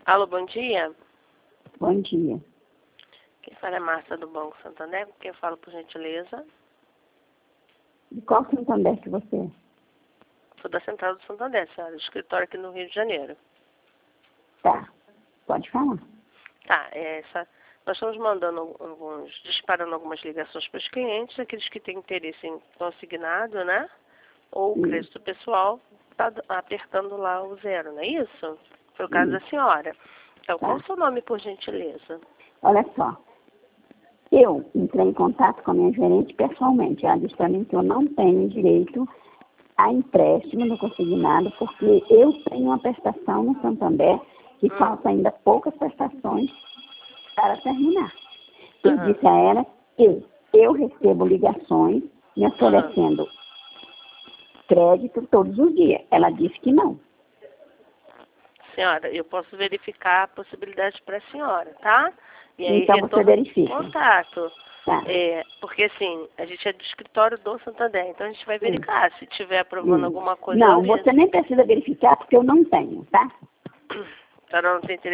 Alô, bom dia. Bom dia. Quem fala é Márcia do Banco Santander. Quem fala, por gentileza? De qual Santander que você é? Sou da Central do Santander, senhora. Escritório aqui no Rio de Janeiro. Tá. Pode falar. Tá, nós estamos disparando algumas ligações para os clientes, aqueles que têm interesse em consignado, né? Ou crédito pessoal, tá apertando lá o 0, não é isso? Foi o caso da senhora. Então, qual o seu nome, por gentileza? Olha só. Eu entrei em contato com a minha gerente pessoalmente. Ela disse para mim que eu não tenho direito a empréstimo no consignado, porque eu tenho uma prestação no Santander que falta ainda poucas prestações para terminar. Eu disse a ela que eu recebo ligações me oferecendo crédito todos os dias. Ela disse que não. Senhora, eu posso verificar a possibilidade para a senhora, tá? E aí Então você verifica. contato. Tá. Porque assim, a gente é do escritório do Santander, então a gente vai verificar. Se tiver aprovando alguma coisa. Não, você nem precisa verificar porque eu não tenho, tá? A senhora não tem interesse